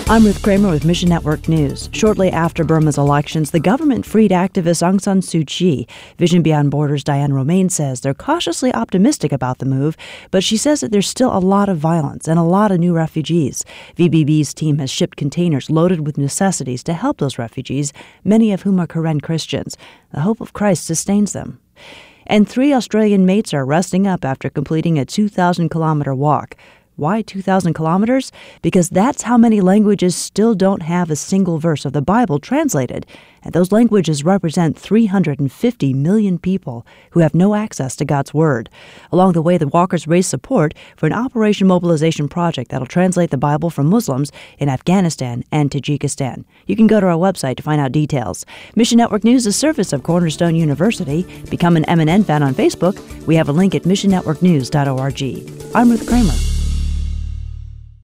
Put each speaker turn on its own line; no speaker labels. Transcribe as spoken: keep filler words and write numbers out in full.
I'm Ruth Kramer with Mission Network News. Shortly after Burma's elections, the government freed activist Aung San Suu Kyi. Vision Beyond Borders' Diane Romaine says they're cautiously optimistic about the move, but she says that there's still a lot of violence and a lot of new refugees. V B B's team has shipped containers loaded with necessities to help those refugees, many of whom are Karen Christians. The hope of Christ sustains them. And three Australian mates are resting up after completing a two thousand kilometer walk. Why two thousand kilometers? Because that's how many languages still don't have a single verse of the Bible translated. And those languages represent three hundred fifty million people who have no access to God's Word. Along the way, the walkers raised support for an Operation Mobilization project that'll translate the Bible for Muslims in Afghanistan and Tajikistan. You can go to our website to find out details. Mission Network News is a service of Cornerstone University. Become an M N N fan on Facebook. We have a link at mission network news dot org. I'm Ruth Kramer.